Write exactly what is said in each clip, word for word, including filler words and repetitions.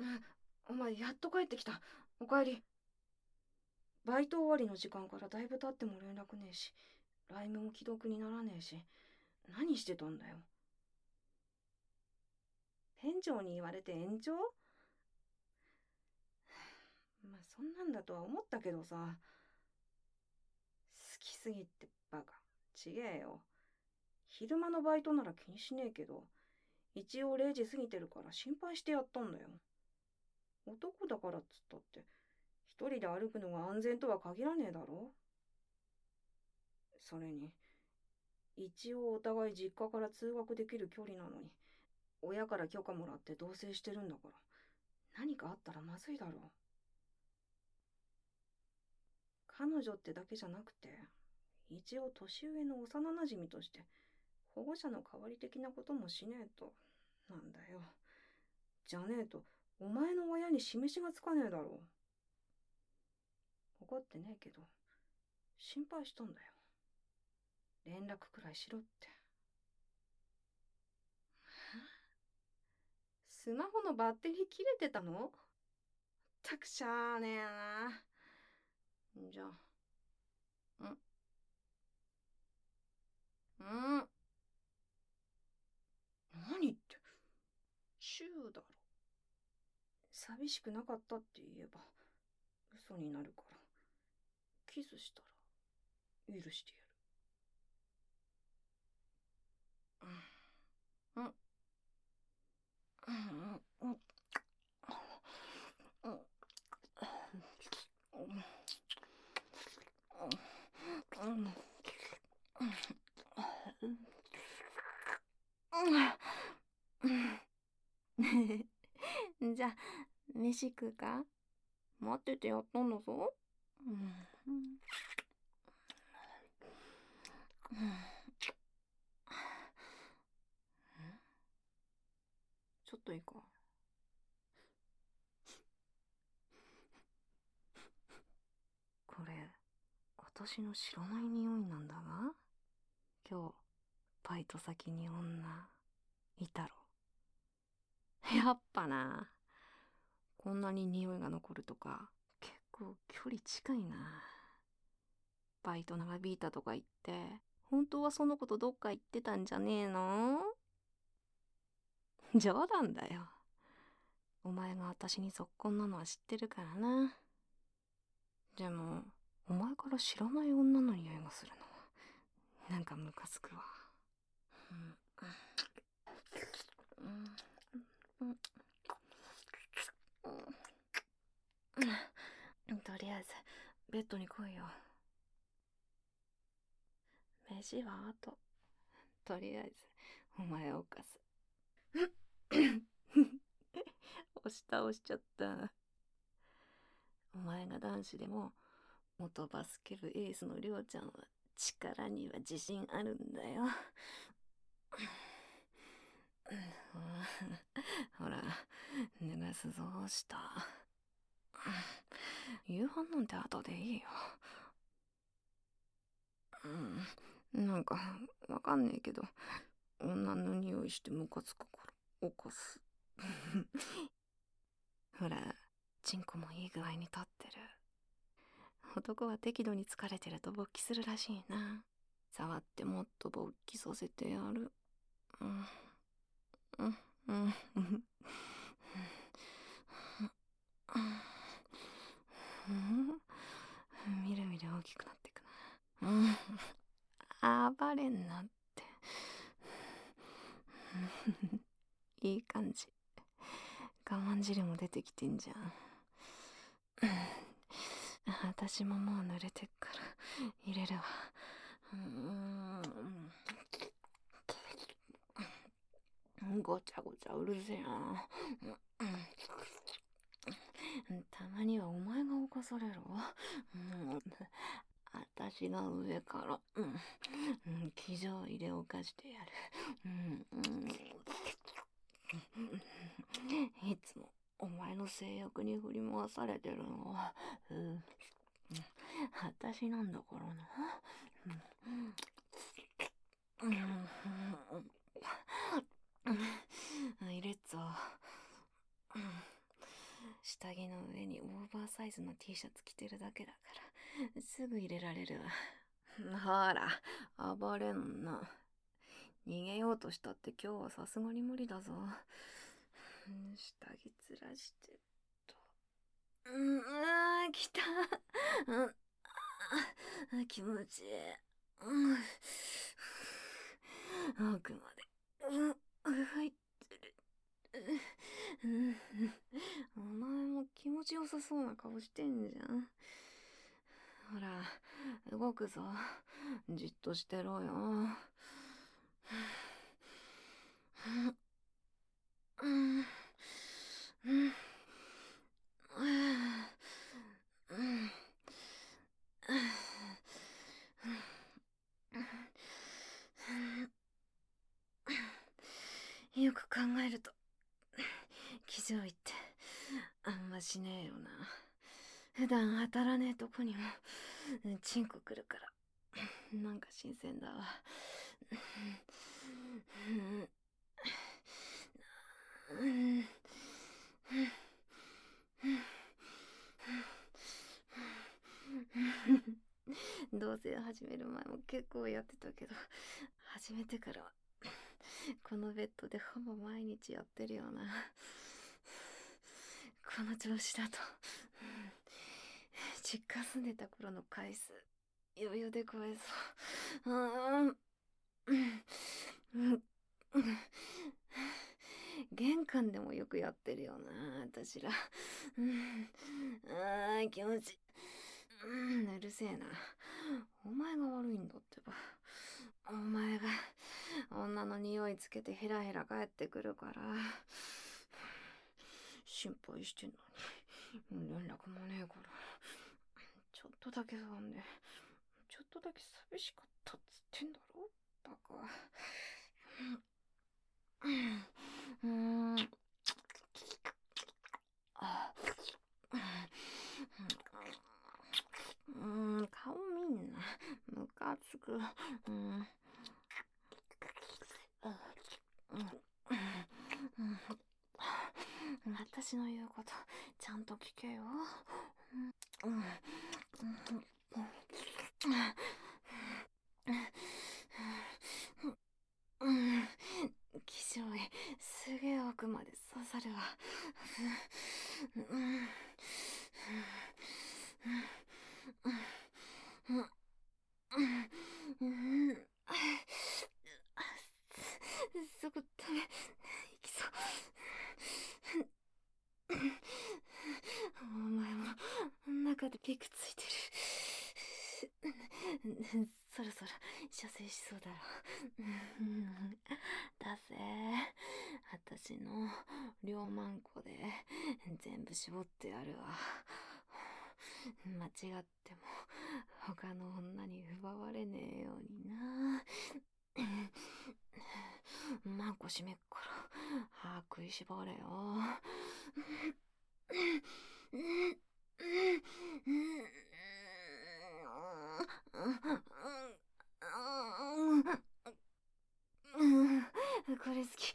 お前やっと帰ってきた。おかえり。バイト終わりの時間からだいぶ経っても連絡ねえし、ライン も既読にならねえし、何してたんだよ。店長に言われて延長？まあそんなんだとは思ったけどさ。好きすぎってバカ。ちげえよ。昼間のバイトなら気にしねえけど、一応れいじ過ぎてるから心配してやったんだよ。男だからっつったって、一人で歩くのが安全とは限らねえだろ。それに、一応お互い実家から通学できる距離なのに、親から許可もらって同棲してるんだから、何かあったらまずいだろう。彼女ってだけじゃなくて、一応年上の幼馴染として保護者の代わり的なこともしねえと。なんだよ。じゃねえとお前の親に示しがつかねえだろう。怒ってねえけど心配したんだよ。連絡くらいしろって。スマホのバッテリー切れてたの？ったくしゃあねえな。じゃあ、んん何って、チューだろ。寂しくなかったって言えば嘘になるから、キスしたら許してやる。うん、うん、うん、うん、うん、うん、うん。じゃあ、飯食うか？待っててやったんだぞ。うん、うん、ちょっといいか？これ、私の知らない匂いなんだが、今日、バイト先に女、いたろ。やっぱな。こんなに匂いが残るとか、結構距離近いな。バイト長引いたとか言って、本当はその子とどっか行ってたんじゃねえの？冗談だよ。お前が私にぞっこんなのは知ってるからな。でも、お前から知らない女の匂いがするの。なんかムカつくわ。うん、うん、うん、うん、とりあえず、ベッドに来いよ。飯は後。とりあえず、お前を犯す。押し倒しちゃった。お前が男子でも、元バスケ部エースのりょうちゃんは力には自信あるんだよ。ほら、脱がすぞ、した。夕飯なんて後でいいよ。うん、なんか、わかんねえけど、女の匂いしてムカつくから起こす。ほら、チンコもいい具合に立ってる。男は適度に疲れてると勃起するらしいな。触ってもっと勃起させてやる。うん、うん、うん、うん。みるみる大きくなっていくな。うん。暴れんなって。いい感じ。我慢汁も出てきてんじゃん。私ももう濡れてっから入れるわ。うーん、ごちゃごちゃうるせえな。たまにはお前が犯されろ。うん、私が上から、うん、うん、騎乗位で犯してやる。うんうん、いつもお前の性欲に振り回されてるのは、うん、私なんだからな。うん、うん、入れっぞ。 下着の上にオーバーサイズの T シャツ着てるだけだからすぐ入れられるわ。ほら、暴れんな。逃げようとしたって今日はさすがに無理だぞ。下着ずらしてと。うん、あー、来た。うん、あ、気持ちいい。うん、奥まで。うん、入ってる。うん、お前も気持ちよさそうな顔してんじゃん。ほら、動くぞ。じっとしてろよ。うん、うん、うん、よく考えると騎乗位ってあんましねえよな。普段当たらねえとこにもチンコくるからなんか新鮮だわ。同棲始める前も結構やってたけど、始めてからはこのベッドでほぼ毎日やってるよな。この調子だと実家住んでた頃の回数余裕で超えそう。うん玄関でもよくやってるよな私ら。あー気持ちいい。うるせえな。お前が悪いんだってば。お前が女の匂いつけてヘラヘラ帰ってくるから心配してんのに連絡もねえから、ちょっとだけ不安でちょっとだけ寂しかったっつってんだろバカ。うん、あ、うん、顔見んな、ムカつく。うん、私の言うことちゃんと聞けよ。うん、うん、気象医すげえ奥まで刺さるわ。うん、すぐダメ、行きそう。お前も中でピクついてる。そろそろ射精しそうだろ。だぜ、私の両マンコで全部絞ってやるわ。間違っても他の女に奪われねえようにな。マンコ閉めっから歯食いしばれよ。これ好き。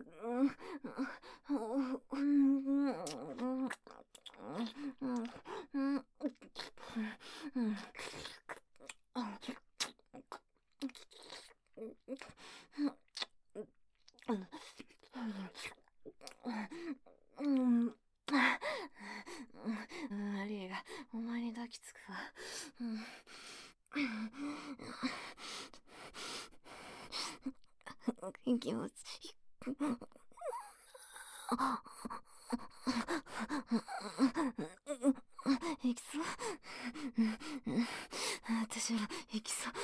アリーがお前に抱きつくわ。気持ちいい。いきそう。私は行きそう。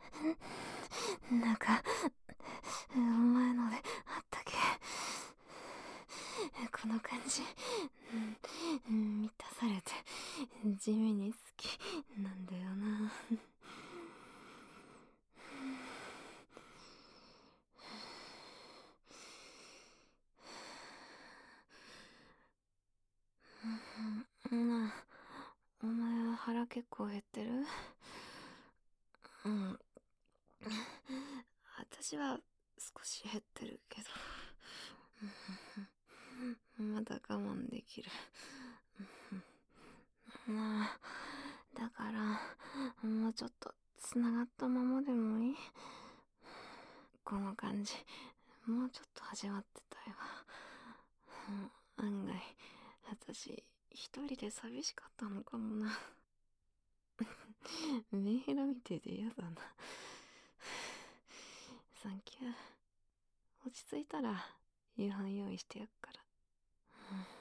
なんかお前のであったけ。 この感じ、うん、満たされて地味に好きなんだよな。なあ、お前は腹結構減ってる？うん。私は少し減ってるけど。まだ我慢できる。まあ、だから、もうちょっと繋がったままでもいい？この感じ、もうちょっと始まってたよ。案外、私、一人で寂しかったのかもな。メンヘラみてえで嫌だな。サンキュー。落ち着いたら夕飯用意してやっから。